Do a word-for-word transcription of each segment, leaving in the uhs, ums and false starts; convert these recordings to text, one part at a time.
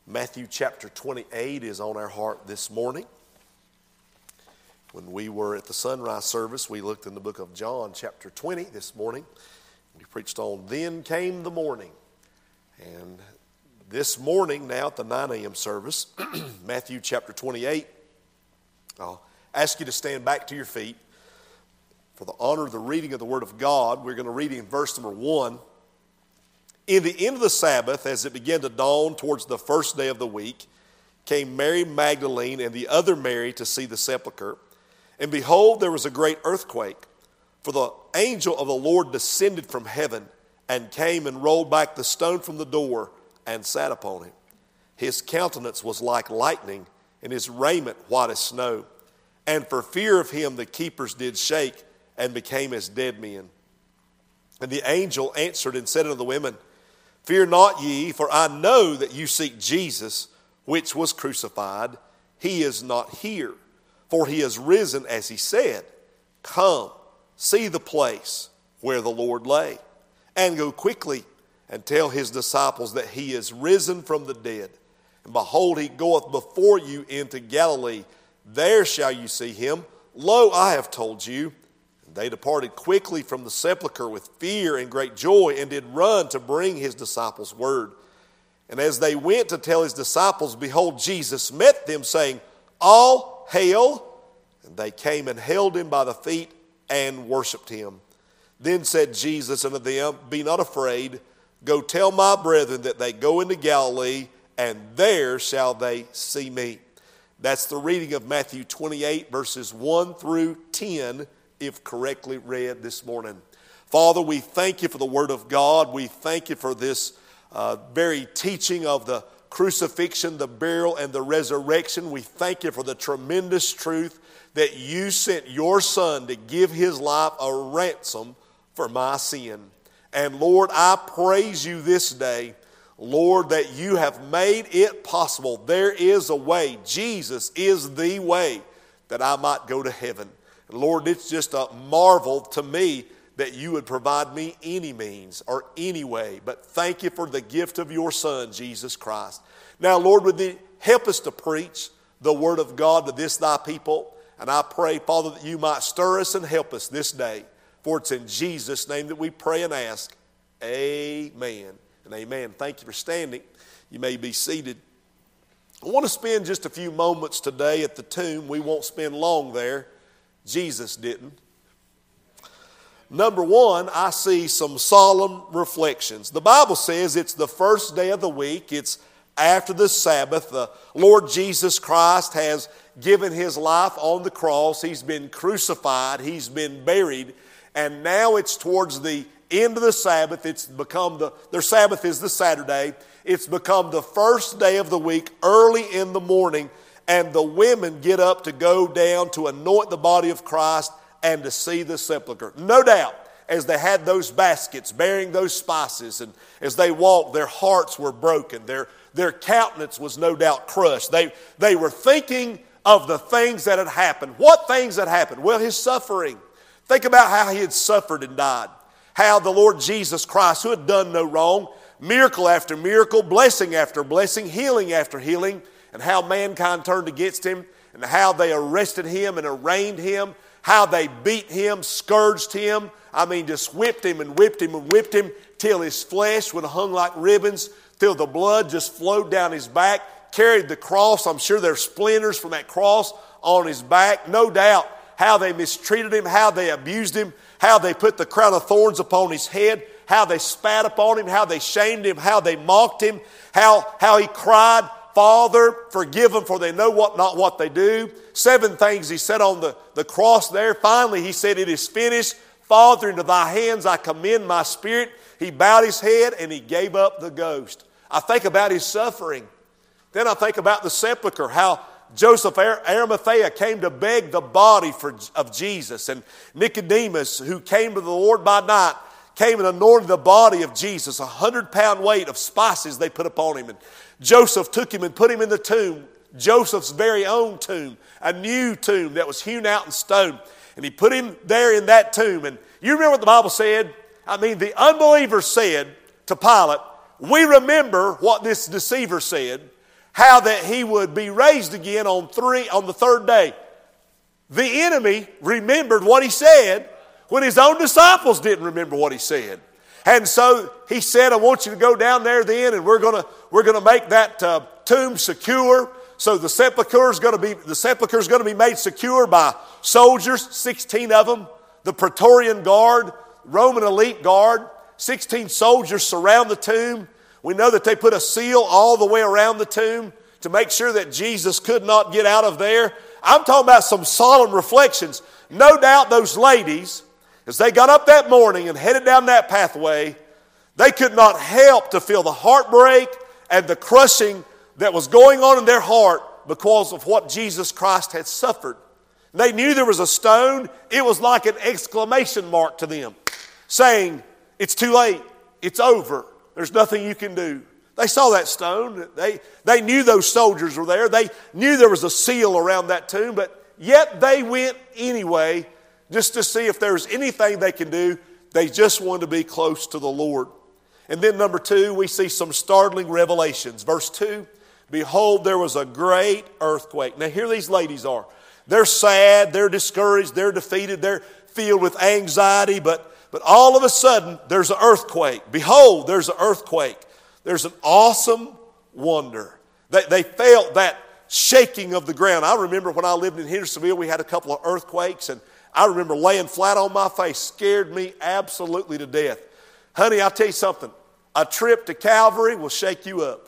Matthew chapter twenty-eight is on our heart this morning. When we were at the sunrise service, we looked in the book of John chapter twenty this morning. We preached on Then Came the Morning. And this morning, now at the nine a.m. service, Matthew chapter twenty-eight, I'll ask you to stand back to your feet. For the honor of the reading of the Word of God, we're going to read in verse number one. In the end of the Sabbath, as it began to dawn towards the first day of the week, came Mary Magdalene and the other Mary to see the sepulchre. And behold, there was a great earthquake, for the angel of the Lord descended from heaven and came and rolled back the stone from the door and sat upon it. His countenance was like lightning, and his raiment white as snow. And for fear of him the keepers did shake and became as dead men. And the angel answered and said unto the women, Fear not ye, for I know that you seek Jesus, which was crucified. He is not here, for he is risen as he said. Come, see the place where the Lord lay, and go quickly and tell his disciples that he is risen from the dead. And behold, he goeth before you into Galilee. There shall you see him. Lo, I have told you. They departed quickly from the sepulchre with fear and great joy, and did run to bring his disciples word. And as they went to tell his disciples, behold, Jesus met them, saying, All hail! And they came and held him by the feet and worshipped him. Then said Jesus unto them, Be not afraid. Go tell my brethren that they go into Galilee, and there shall they see me. That's the reading of Matthew twenty-eight, verses one through ten, if correctly read this morning. Father, we thank you for the Word of God. We thank you for this uh, very teaching of the crucifixion, the burial, and the resurrection. We thank you for the tremendous truth that you sent your Son to give his life a ransom for my sin. And Lord, I praise you this day, Lord, that you have made it possible. There is a way. Jesus is the way that I might go to heaven. Lord, it's just a marvel to me that you would provide me any means or any way. But thank you for the gift of your Son, Jesus Christ. Now, Lord, would you help us to preach the Word of God to this thy people? And I pray, Father, that you might stir us and help us this day. For it's in Jesus' name that we pray and ask. Amen and amen. Thank you for standing. You may be seated. I want to spend just a few moments today at the tomb. We won't spend long there. Jesus didn't. Number one, I see some solemn reflections. The Bible says it's the first day of the week. It's after the Sabbath. The Lord Jesus Christ has given his life on the cross. He's been crucified. He's been buried. And now it's towards the end of the Sabbath. It's become the, their Sabbath is the Saturday. It's become the first day of the week, early in the morning. And the women get up to go down to anoint the body of Christ and to see the sepulchre. No doubt, as they had those baskets bearing those spices, and as they walked, their hearts were broken. Their, their countenance was no doubt crushed. They, they were thinking of the things that had happened. What things had happened? Well, his suffering. Think about how he had suffered and died. How the Lord Jesus Christ, who had done no wrong, miracle after miracle, blessing after blessing, healing after healing, and how mankind turned against him, and how they arrested him and arraigned him, how they beat him, scourged him. I mean, just whipped him and whipped him and whipped him till his flesh would have hung like ribbons, till the blood just flowed down his back, carried the cross. I'm sure there's splinters from that cross on his back. No doubt how they mistreated him, how they abused him, how they put the crown of thorns upon his head, how they spat upon him, how they shamed him, how they mocked him, how, how he cried, Father, forgive them, for they know what not what they do. Seven things he said on the, the cross there. Finally, he said, It is finished. Father, into thy hands I commend my spirit. He bowed his head and he gave up the ghost. I think about his suffering. Then I think about the sepulchre, how Joseph Arimathea came to beg the body for, of Jesus. And Nicodemus, who came to the Lord by night, came and anointed the body of Jesus. A hundred pound weight of spices they put upon him. And Joseph took him and put him in the tomb, Joseph's very own tomb, a new tomb that was hewn out in stone. And he put him there in that tomb. And you remember what the Bible said? I mean, the unbelievers said to Pilate, we remember what this deceiver said. how that he would be raised again on three on the third day. The enemy remembered what he said when his own disciples didn't remember what he said. And so he said, I want you to go down there then, and we're going to we're going to make that uh, tomb secure. So the sepulchre is going to be the sepulchre is going to be made secure by soldiers, sixteen of them, the Praetorian Guard, Roman elite guard. sixteen soldiers surround the tomb. We know that they put a seal all the way around the tomb to make sure that Jesus could not get out of there. I'm talking about some solemn reflections. No doubt those ladies, as they got up that morning and headed down that pathway, they could not help to feel the heartbreak and the crushing that was going on in their heart because of what Jesus Christ had suffered. They knew there was a stone. It was like an exclamation mark to them, saying, it's too late. It's over. There's nothing you can do. They saw that stone. They, they knew those soldiers were there. They knew there was a seal around that tomb, but yet they went anyway just to see if there was anything they can do. They just wanted to be close to the Lord. And then number two, we see some startling revelations. Verse two, behold, there was a great earthquake. Now here these ladies are. They're sad, they're discouraged, they're defeated, they're filled with anxiety, but, but all of a sudden there's an earthquake. Behold, there's an earthquake. There's an awesome wonder. They, they felt that shaking of the ground. I remember when I lived in Hendersonville, we had a couple of earthquakes, and I remember laying flat on my face. Scared me absolutely to death. Honey, I'll tell you something. A trip to Calvary will shake you up.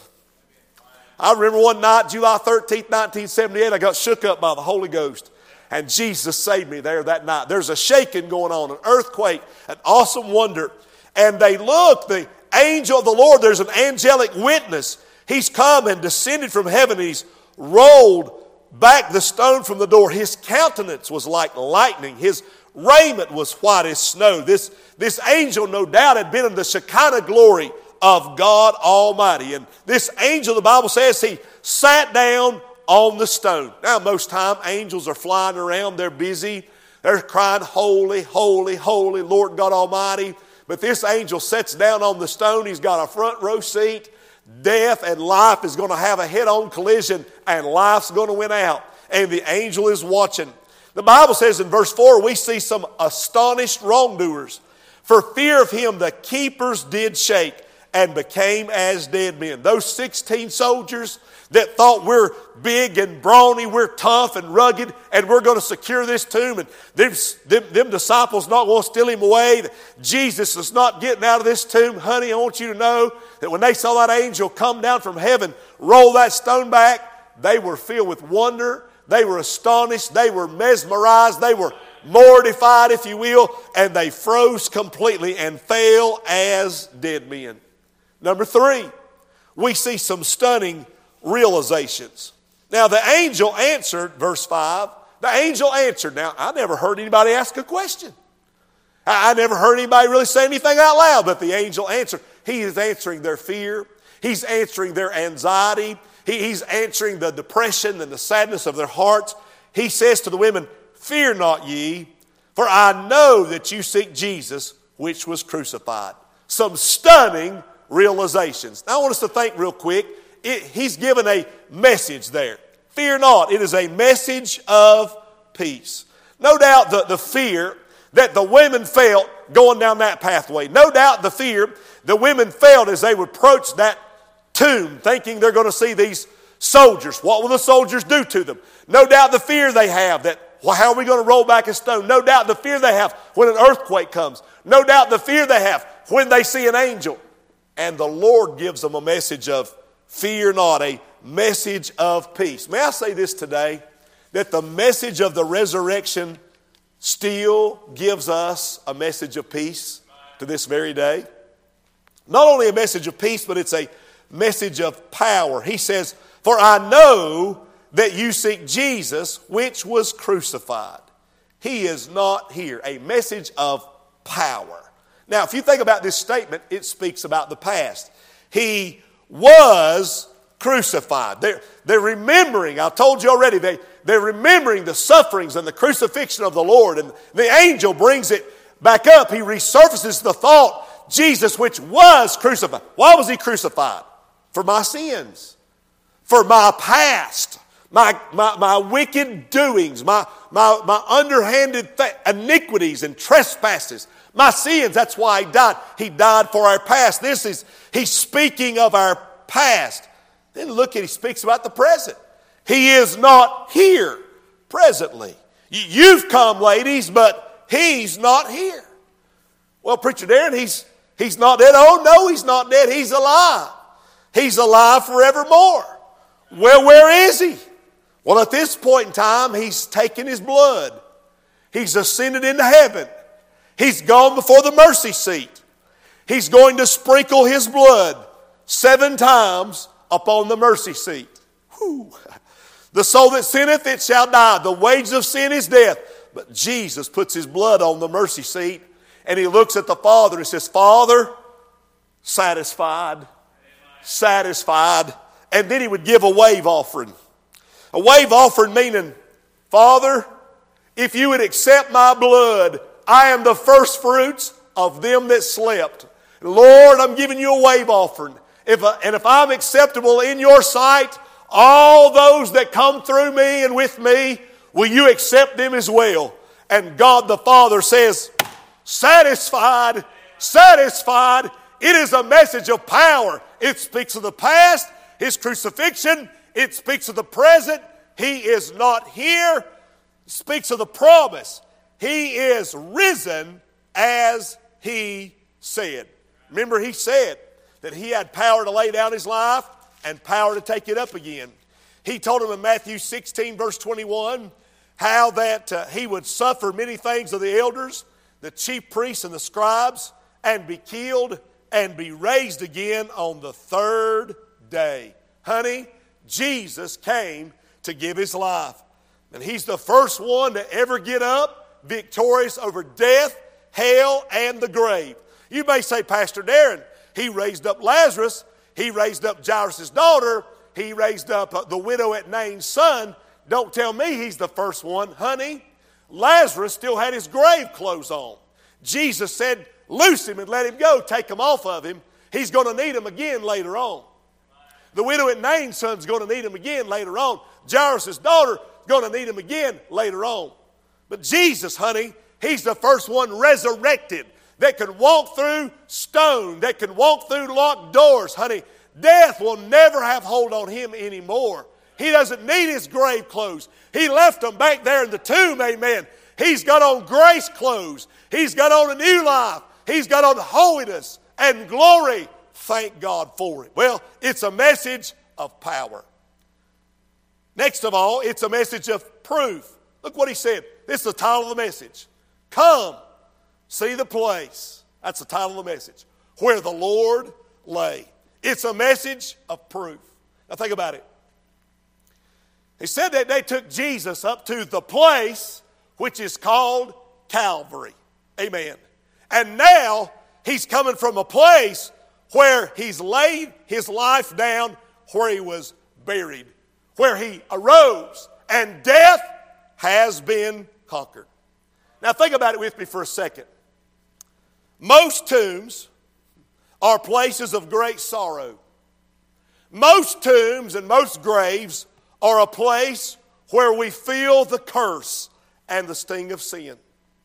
I remember one night, July thirteenth, nineteen seventy-eight, I got shook up by the Holy Ghost. And Jesus saved me there that night. There's a shaking going on, an earthquake, an awesome wonder. And they look, the angel of the Lord, there's an angelic witness. He's come and descended from heaven. He's rolled back the stone from the door. His countenance was like lightning. His raiment was white as snow. This, this angel, no doubt, had been in the Shekinah glory of God Almighty. And this angel, the Bible says, he sat down on the stone. Now, most time, angels are flying around. They're busy. They're crying, holy, holy, holy, Lord God Almighty. But this angel sits down on the stone. He's got a front row seat. Death and life is going to have a head-on collision, and life's going to win out. And the angel is watching. The Bible says in verse four, we see some astonished wrongdoers. For fear of him, the keepers did shake and became as dead men. Those sixteen soldiers that thought we're big and brawny, we're tough and rugged, and we're going to secure this tomb, and them, them, them disciples not going to steal him away. Jesus is not getting out of this tomb. Honey, I want you to know that when they saw that angel come down from heaven, roll that stone back, they were filled with wonder. They were astonished. They were mesmerized. They were mortified, if you will, and they froze completely and fell as dead men. Number three, we see some stunning realizations. Now the angel answered, verse five, the angel answered. Now I never heard anybody ask a question. I, I never heard anybody really say anything out loud, but the angel answered. He is answering their fear. He's answering their anxiety. He, he's answering the depression and the sadness of their hearts. He says to the women, fear not ye, for I know that you seek Jesus, which was crucified. Some stunning realizations. Now I want us to think real quick. It, he's given a message there. Fear not. It is a message of peace. No doubt the, the fear that the women felt going down that pathway. No doubt the fear the women felt as they would approach that tomb, thinking they're going to see these soldiers. What will the soldiers do to them? No doubt the fear they have that, well, how are we going to roll back a stone? No doubt the fear they have when an earthquake comes. No doubt the fear they have when they see an angel. And the Lord gives them a message of fear not, a message of peace. May I say this today, that the message of the resurrection still gives us a message of peace to this very day. Not only a message of peace, but it's a message of power. He says, for I know that you seek Jesus, which was crucified. He is not here. A message of power. Now, if you think about this statement, it speaks about the past. He was crucified. They're, they're remembering, I told you already, they, they're remembering the sufferings and the crucifixion of the Lord. And the angel brings it back up. He resurfaces the thought, Jesus, which was crucified. Why was he crucified? For my sins. for my past, my, my, my wicked doings, my, my, my underhanded th- iniquities and trespasses, my sins. That's why He died. He died for our past. This is, He's speaking of our past. Then look at, He speaks about the present. He is not here presently. You've come, ladies, but He's not here. Well, Preacher Darren, he's, he's not dead. Oh, no, He's not dead. He's alive. He's alive forevermore. Well, where is He? Well, at this point in time, He's taken His blood. He's ascended into heaven. He's gone before the mercy seat. He's going to sprinkle His blood seven times upon the mercy seat. Whew. The soul that sinneth, it shall die. The wages of sin is death. But Jesus puts His blood on the mercy seat, and He looks at the Father and says, Father, satisfied, satisfied. And then He would give a wave offering. A wave offering meaning, Father, if You would accept my blood, I am the first fruits of them that slept. Lord, I'm giving You a wave offering. If, and if I'm acceptable in Your sight, all those that come through me and with me, will You accept them as well? And God the Father says, satisfied, satisfied. It is a message of power. It speaks of the past, His crucifixion. It speaks of the present. He is not here. It speaks of the promise. He is risen as He said. Remember, He said that He had power to lay down His life and power to take it up again. He told him in Matthew sixteen, verse twenty-one, how that uh, He would suffer many things of the elders, the chief priests and the scribes, and be killed and be raised again on the third day. Honey, Jesus came to give His life. And He's the first one to ever get up victorious over death, hell, and the grave. You may say, Pastor Darren, He raised up Lazarus, He raised up Jairus' daughter, He raised up the widow at Nain's son. Don't tell me He's the first one. Honey, Lazarus still had his grave clothes on. Jesus said, loose him and let him go. Take him off of him. He's going to need him again later on. The widow at Nain's son is going to need him again later on. Jairus' daughter is going to need him again later on. But Jesus, honey, He's the first one resurrected that can walk through stone, that can walk through locked doors. Honey, death will never have hold on Him anymore. He doesn't need his grave clothes. He left them back there in the tomb, amen. He's got on grace clothes. He's got on a new life. He's got on holiness and glory. Thank God for it. Well, it's a message of power. Next of all, it's a message of proof. Look what He said. This is the title of the message. Come, see the place. That's the title of the message. Where the Lord lay. It's a message of proof. Now think about it. He said that they took Jesus up to the place which is called Calvary. Amen. And now He's coming from a place where He's laid His life down, where He was buried, where He arose, and death has been conquered. Now think about it with me for a second. Most tombs are places of great sorrow. Most tombs and most graves are a place where we feel the curse and the sting of sin.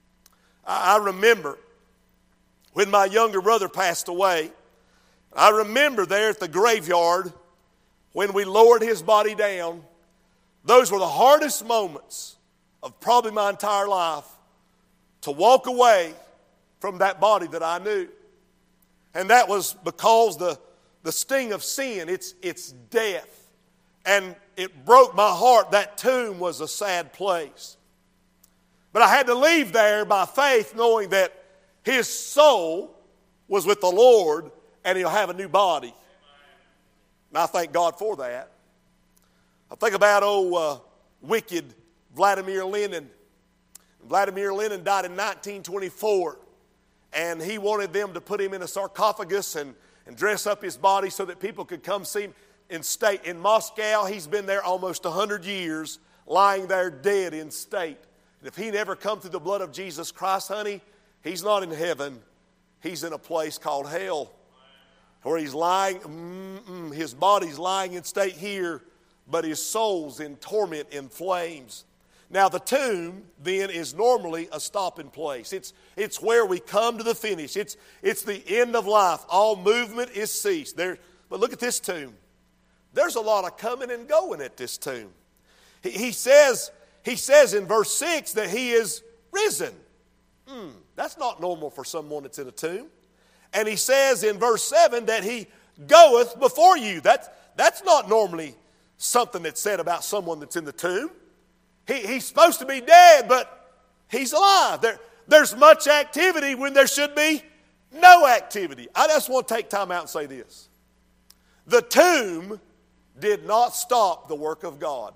I remember when my younger brother passed away, I remember there at the graveyard when we lowered his body down, those were the hardest moments of probably my entire life, to walk away from that body that I knew. And that was because the, the sting of sin, it's, it's death. And it broke my heart. That tomb was a sad place. But I had to leave there by faith, knowing that his soul was with the Lord and he'll have a new body. And I thank God for that. I think about old uh, wicked Vladimir Lenin. Vladimir Lenin died in nineteen twenty-four. And he wanted them to put him in a sarcophagus and, and dress up his body so that people could come see him in state. In Moscow, he's been there almost one hundred years, lying there dead in state. And if he never come through the blood of Jesus Christ, honey, he's not in heaven. He's in a place called hell, where he's lying, mm-mm, his body's lying in state here but his soul's in torment in flames. Now the tomb then is normally a stopping place. It's, it's where we come to the finish. It's, it's the end of life. All movement is ceased. There, but look at this tomb. There's a lot of coming and going at this tomb. He, he says, he says in verse six that he is risen. Hmm, that's not normal for someone that's in a tomb. And he says in verse seven that he goeth before you. That's, that's not normally something that's said about someone that's in the tomb. He, he's supposed to be dead, but he's alive. There, there's much activity when there should be no activity. I just want to take time out and say this. The tomb did not stop the work of God.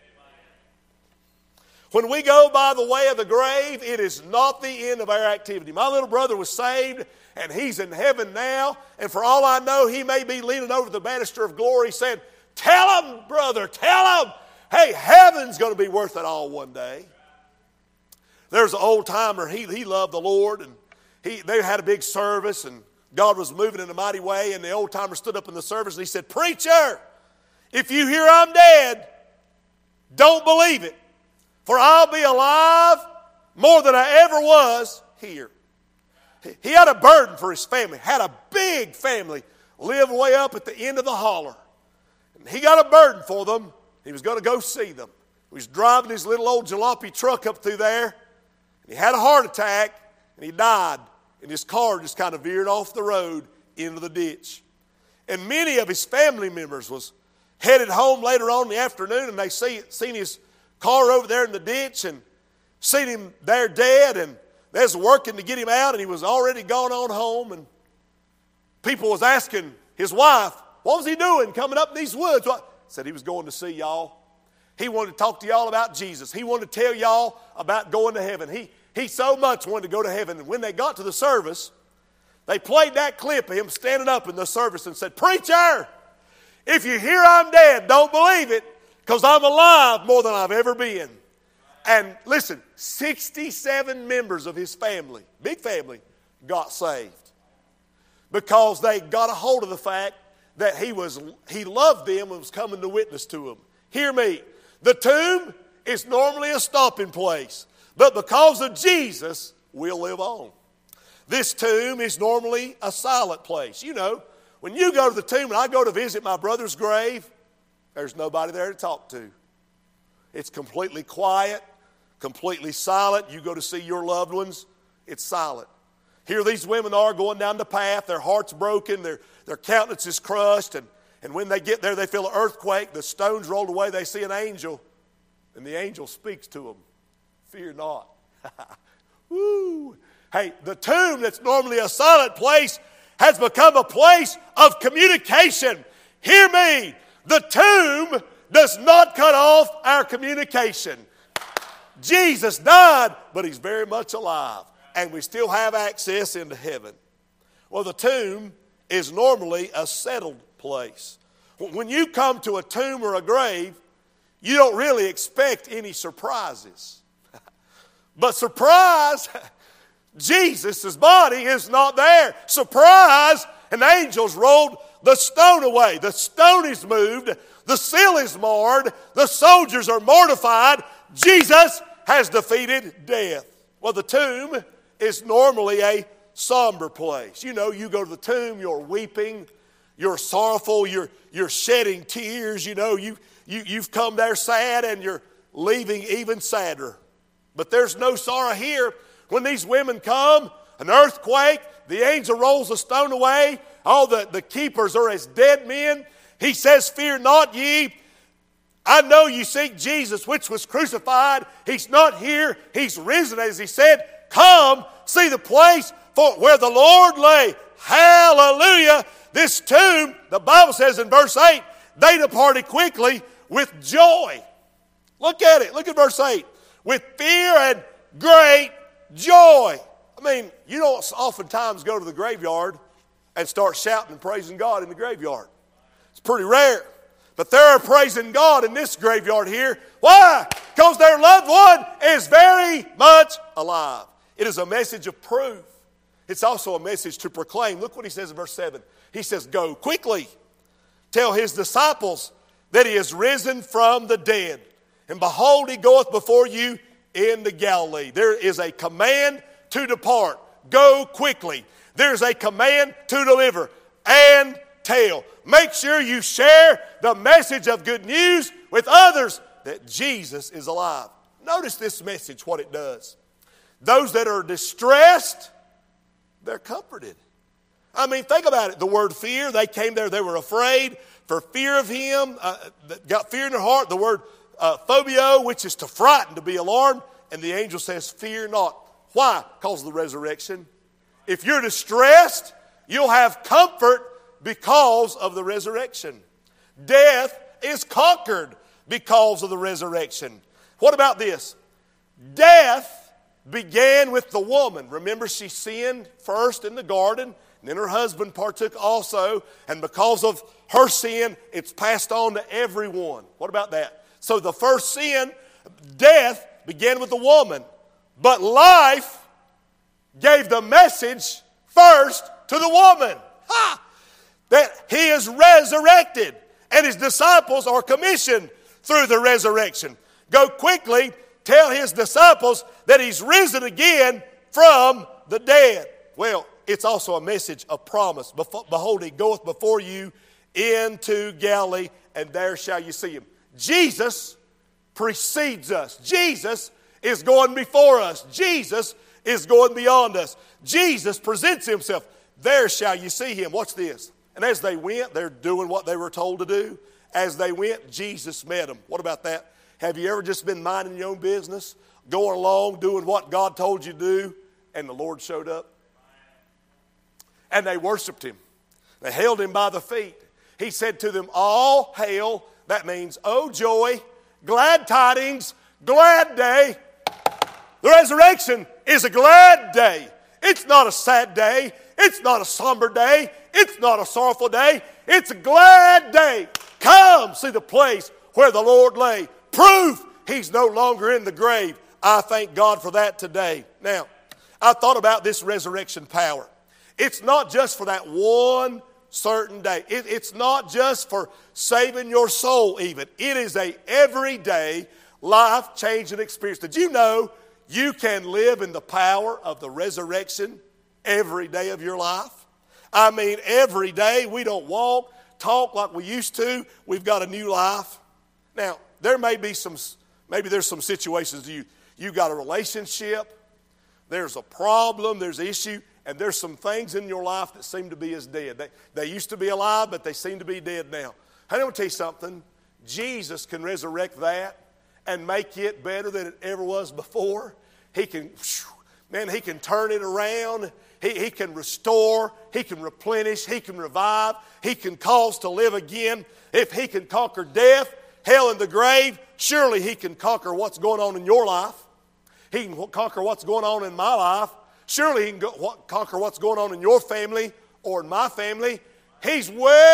When we go by the way of the grave, it is not the end of our activity. My little brother was saved, and he's in heaven now. And for all I know, he may be leaning over the banister of glory saying, tell him, brother, tell him, hey, heaven's going to be worth it all one day. There's an old timer, he, he loved the Lord, and he, they had a big service, and God was moving in a mighty way, and the old timer stood up in the service, and he said, preacher, if you hear I'm dead, don't believe it. For I'll be alive more than I ever was here. He had a burden for his family, had a big family, lived way up at the end of the holler. And he got a burden for them. He was going to go see them. He was driving his little old jalopy truck up through there. And he had a heart attack, and he died. And his car just kind of veered off the road into the ditch. And many of his family members was headed home later on in the afternoon, and they see, seen his car over there in the ditch and seen him there dead, and they was working to get him out, and he was already gone on home. And people was asking his wife, what was he doing coming up in these woods? What? Said he was going to see y'all. He wanted to talk to y'all about Jesus. He wanted to tell y'all about going to heaven. He, he so much wanted to go to heaven. And when they got to the service, they played that clip of him standing up in the service and said, preacher, if you hear I'm dead, don't believe it, because I'm alive more than I've ever been. And listen, sixty-seven members of his family, big family, got saved. Because they got a hold of the fact that he was he loved them and was coming to witness to them. Hear me. The tomb is normally a stopping place. But because of Jesus, we'll live on. This tomb is normally a silent place. You know, when you go to the tomb and I go to visit my brother's grave, there's nobody there to talk to. It's completely quiet, completely silent. You go to see your loved ones, it's silent. Here these women are going down the path. Their heart's broken. Their, their countenance is crushed. And, and when they get there, they feel an earthquake. The stones rolled away. They see an angel. And the angel speaks to them. Fear not. Woo! Hey, the tomb that's normally a silent place has become a place of communication. Hear me. The tomb does not cut off our communication. Jesus died, but he's very much alive. And we still have access into heaven. Well, the tomb is normally a settled place. When you come to a tomb or a grave, you don't really expect any surprises. But surprise, Jesus' body is not there. Surprise, an angel's rolled the stone away. The stone is moved. The seal is marred. The soldiers are mortified. Jesus has defeated death. Well, the tomb is normally a somber place. You know, you go to the tomb, you're weeping, you're sorrowful, you're, you're shedding tears. You know, you, you, you've come there sad and you're leaving even sadder. But there's no sorrow here. When these women come, an earthquake, the angel rolls the stone away, all the, the keepers are as dead men. He says, fear not ye. I know you seek Jesus, which was crucified. He's not here. He's risen, as he said. Come, see the place for where the Lord lay. Hallelujah. This tomb, the Bible says in verse eight, they departed quickly with joy. Look at it. Look at verse eight. With fear and great joy. I mean, you don't oftentimes go to the graveyard and start shouting and praising God in the graveyard. It's pretty rare. But they're praising God in this graveyard here. Why? Because their loved one is very much alive. It is a message of proof. It's also a message to proclaim. Look what he says in verse seven. He says, go quickly. Tell his disciples that he is risen from the dead. And behold, he goeth before you into Galilee. There is a command to depart. Go quickly. There's a command to deliver and tell. Make sure you share the message of good news with others that Jesus is alive. Notice this message, what it does. Those that are distressed, they're comforted. I mean, think about it. The word fear, they came there, they were afraid for fear of him. Uh, got fear in their heart. The word uh, phobio, which is to frighten, to be alarmed. And the angel says, fear not. Why? Because of the resurrection. If you're distressed, you'll have comfort because of the resurrection. Death is conquered because of the resurrection. What about this? Death began with the woman. Remember, she sinned first in the garden, and then her husband partook also. And because of her sin, it's passed on to everyone. What about that? So the first sin, death, began with the woman. But life gave the message first to the woman. Ha! That he is resurrected. And his disciples are commissioned through the resurrection. Go quickly, tell his disciples that he's risen again from the dead. Well, it's also a message of promise. Behold, he goeth before you into Galilee, and there shall you see him. Jesus precedes us. Jesus is going before us. Jesus is going beyond us. Jesus presents himself. There shall you see him. Watch this. And as they went, they're doing what they were told to do. As they went, Jesus met them. What about that? Have you ever just been minding your own business, going along, doing what God told you to do, and the Lord showed up? And they worshiped him. They held him by the feet. He said to them, all hail. That means, oh joy, glad tidings, glad day. The resurrection is a glad day. It's not a sad day. It's not a somber day. It's not a sorrowful day. It's a glad day. Come see the place where the Lord lay. Proof he's no longer in the grave. I thank God for that today. Now, I thought about this resurrection power. It's not just for that one certain day. It, it's not just for saving your soul even. It is a everyday life-changing experience. Did you know you can live in the power of the resurrection every day of your life? I mean, every day we don't walk, talk like we used to. We've got a new life. Now, there may be some, maybe there's some situations you, you got a relationship, there's a problem, there's an issue, and there's some things in your life that seem to be as dead. They, they used to be alive, but they seem to be dead now. I want to tell you something. Jesus can resurrect that and make it better than it ever was before. He can, man, he can turn it around. He, he can restore. He can replenish. He can revive. He can cause to live again. If he can conquer death, hell, and the grave, surely he can conquer what's going on in your life. He can conquer what's going on in my life. Surely he can go, what, conquer what's going on in your family or in my family. He's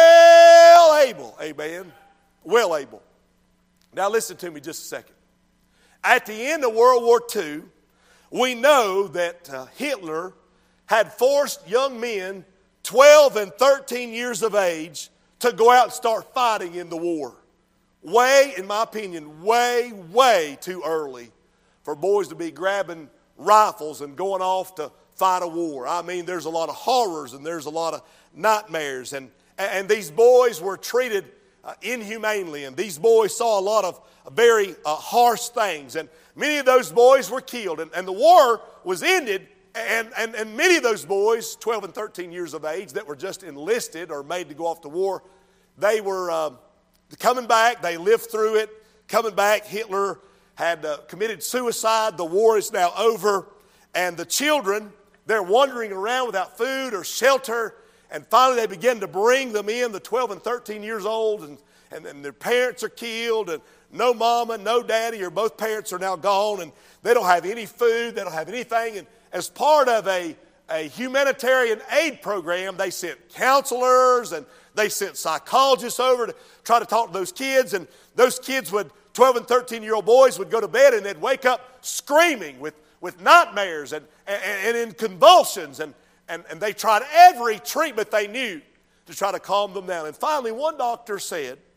well able. Amen. Well able. Now listen to me just a second. At the end of World War Two, we know that uh, Hitler had forced young men, twelve and thirteen years of age, to go out and start fighting in the war. Way, in my opinion, way, way too early for boys to be grabbing rifles and going off to fight a war. I mean, there's a lot of horrors and there's a lot of nightmares. And, and these boys were treated uh, inhumanely. And these boys saw a lot of very uh, harsh things. And many of those boys were killed. And, and the war was ended. And, and, and many of those boys, twelve and thirteen years of age, that were just enlisted or made to go off to war, they were uh, coming back. They lived through it. Coming back, Hitler had uh, committed suicide. The war is now over. And the children, they're wandering around without food or shelter. And finally they begin to bring them in, the twelve and thirteen years old. And, and, and their parents are killed. And no mama, no daddy, or both parents are now gone. And they don't have any food. They don't have anything. And as part of a, a humanitarian aid program, they sent counselors and they sent psychologists over to try to talk to those kids. And those kids would, twelve and thirteen-year-old boys would go to bed and they'd wake up screaming with, with nightmares and, and, and in convulsions. And, and, and they tried every treatment they knew to try to calm them down. And finally, one doctor said,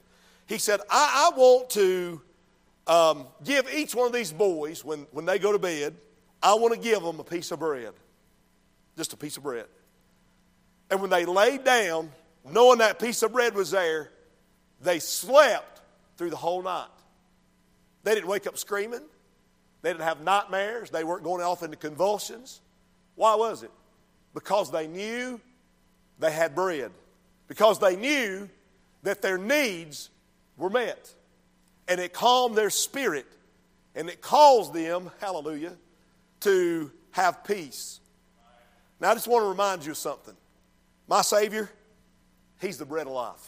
He said, I, I want to um, give each one of these boys, when, when they go to bed, I want to give them a piece of bread. Just a piece of bread. And when they laid down, knowing that piece of bread was there, they slept through the whole night. They didn't wake up screaming. They didn't have nightmares. They weren't going off into convulsions. Why was it? Because they knew they had bread. Because they knew that their needs were met. And it calmed their spirit. And it caused them, hallelujah, to have peace. Now I just want to remind you of something. My Savior, He's the bread of life.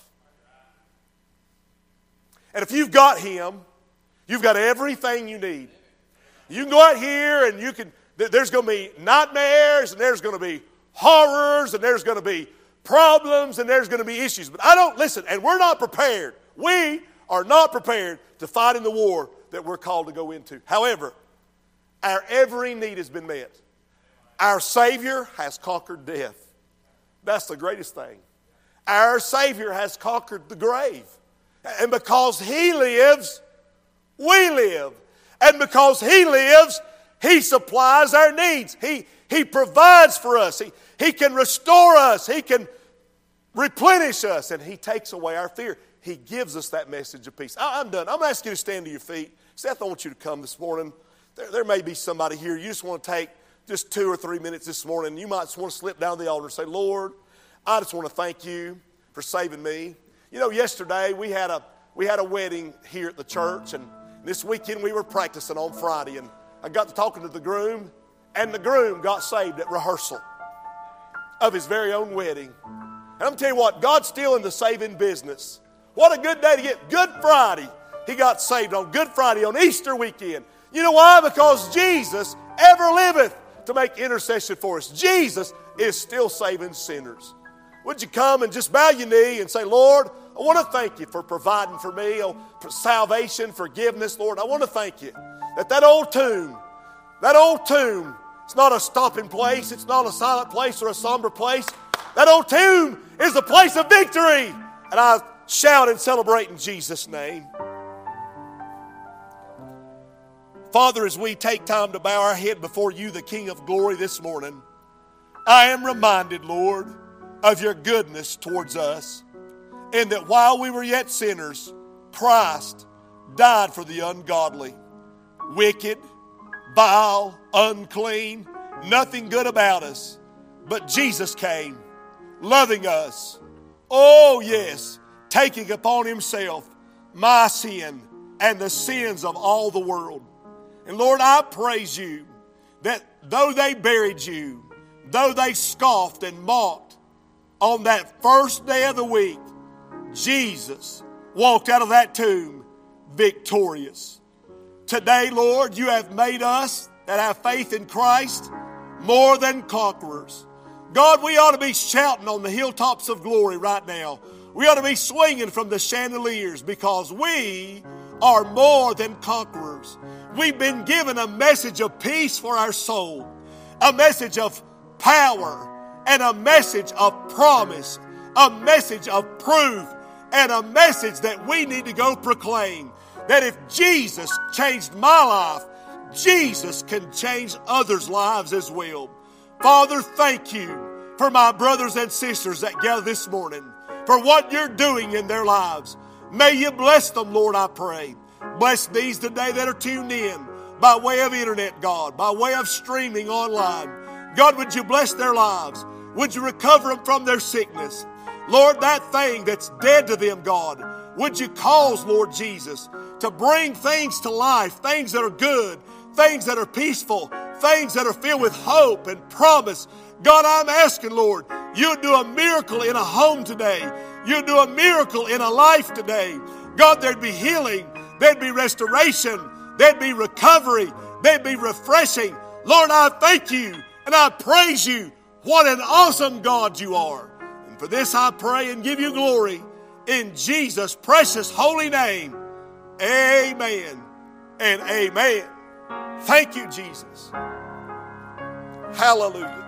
And if you've got Him, you've got everything you need. You can go out here and you can, there's going to be nightmares and there's going to be horrors and there's going to be problems and there's going to be issues. But I don't, listen, and we're not prepared. We are not prepared to fight in the war that we're called to go into. However, our every need has been met. Our Savior has conquered death. That's the greatest thing. Our Savior has conquered the grave. And because He lives, we live. And because He lives, He supplies our needs. He, he provides for us. He, he can restore us. He can replenish us. And He takes away our fear. He gives us that message of peace. I, I'm done. I'm going to ask you to stand to your feet. Seth, I want you to come this morning. There, there may be somebody here. You just want to take just two or three minutes this morning. You might just want to slip down the altar and say, Lord, I just want to thank You for saving me. You know, yesterday we had a we had a wedding here at the church, and this weekend we were practicing on Friday, and I got to talking to the groom, and the groom got saved at rehearsal of his very own wedding. And I'm telling you what, God's still in the saving business. What a good day to get Good Friday. He got saved on Good Friday on Easter weekend. You know why? Because Jesus ever liveth to make intercession for us. Jesus is still saving sinners. Would you come and just bow your knee and say, Lord, I want to thank You for providing for me, oh, for salvation, forgiveness, Lord. I want to thank You that that old tomb, that old tomb, it's not a stopping place. It's not a silent place or a somber place. That old tomb is a place of victory. And I shout and celebrate in Jesus' name. Father, as we take time to bow our head before You, the King of glory, this morning, I am reminded, Lord, of Your goodness towards us, and that while we were yet sinners, Christ died for the ungodly, wicked, vile, unclean, nothing good about us. But Jesus came, loving us. Oh yes, taking upon Himself my sin and the sins of all the world. And Lord, I praise You that though they buried You, though they scoffed and mocked, on that first day of the week, Jesus walked out of that tomb victorious. Today, Lord, You have made us that have faith in Christ more than conquerors. God, we ought to be shouting on the hilltops of glory right now. We ought to be swinging from the chandeliers because we are more than conquerors. We've been given a message of peace for our soul, a message of power, and a message of promise, a message of proof, and a message that we need to go proclaim. That if Jesus changed my life, Jesus can change others' lives as well. Father, thank You for my brothers and sisters that gather this morning, for what You're doing in their lives. May You bless them, Lord, I pray. Bless these today that are tuned in by way of internet, God, by way of streaming online. God, would You bless their lives? Would You recover them from their sickness? Lord, that thing that's dead to them, God, would You cause, Lord Jesus, to bring things to life, things that are good, things that are peaceful, things that are filled with hope and promise. God, I'm asking, Lord, You do a miracle in a home today. You do a miracle in a life today. God, there'd be healing, there'd be restoration, there'd be recovery, there'd be refreshing. Lord, I thank You and I praise You. What an awesome God You are. And for this I pray and give You glory in Jesus' precious holy name. Amen and amen. Thank You, Jesus. Hallelujah.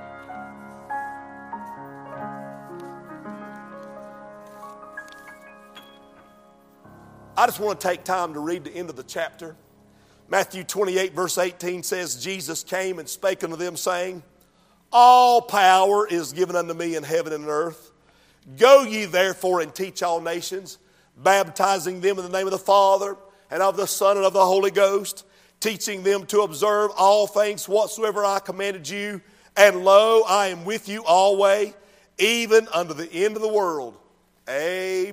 I just want to take time to read the end of the chapter. Matthew twenty-eight, verse eighteen says, Jesus came and spake unto them, saying, all power is given unto me in heaven and earth. Go ye therefore and teach all nations, baptizing them in the name of the Father and of the Son and of the Holy Ghost, teaching them to observe all things whatsoever I commanded you. And lo, I am with you always, even unto the end of the world. Amen.